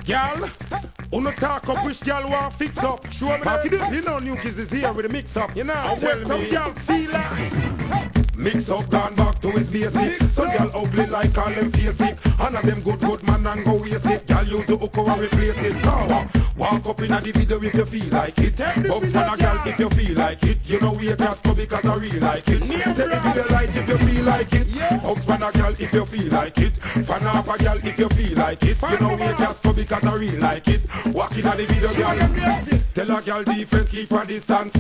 Girl, uno talk up which girl want fix up. Show me that. You know New Kids is here with a mix up. You know, tell me. Some girl feel like mix up gone back to his basic. Some girl ugly like all them face it. And of them good man and go waste it. Girl use the hook and replace it. Now, walk up in the video if you feel like it. Box man a girl if you feel like it. You know we just go because I really like it. Tell the video like if you feel like it. Box man a girl if you feel like it. Fan off a girl if you feel like it. You know we just go because I really like it. Walk in the video girl. Tell a girl defense keep her distance.